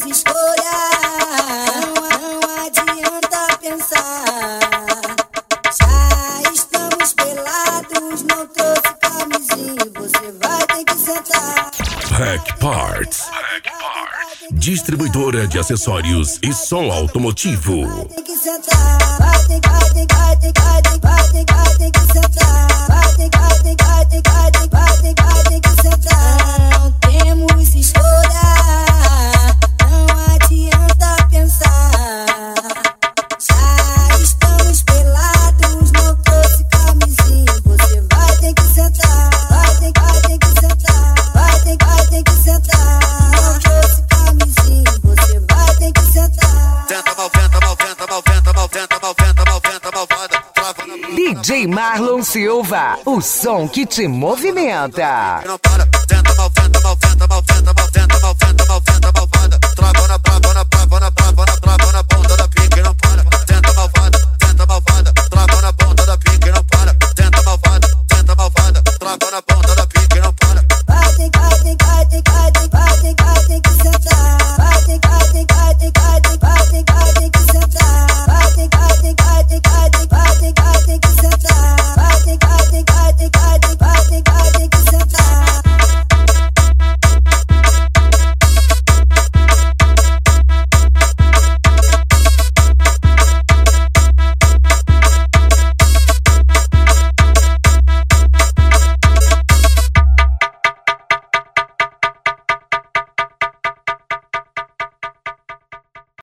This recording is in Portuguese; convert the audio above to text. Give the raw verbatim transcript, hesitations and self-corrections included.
escolha, não, não adianta pensar. Já estamos pelados, não trouxe camisinha, você vai ter que sentar. Hack Parts, distribuidora de acessórios e som automotivo. Vai ter que sentar, vai ter que, vai ter que, vai ter que, vai ter que, vai ter que, vai ter que sentar. Vai ter que, vai ter que, vai ter que, vai ter que, vai ter que, vai ter que sentar. Não temos escolha, não adianta pensar. Já estamos pelados, não trouxe camisinha, você vai ter que sentar. Vai ter que, vai ter que sentar, vai ter que, vai ter que sentar. Não trouxe camisinha, você vai ter que sentar. Venta, mal, venta, mal, venta, mal, venta, mal, venta, mal, venta, mal, venta, malvada. D J Marlon Silva, o som que te movimenta. Não para,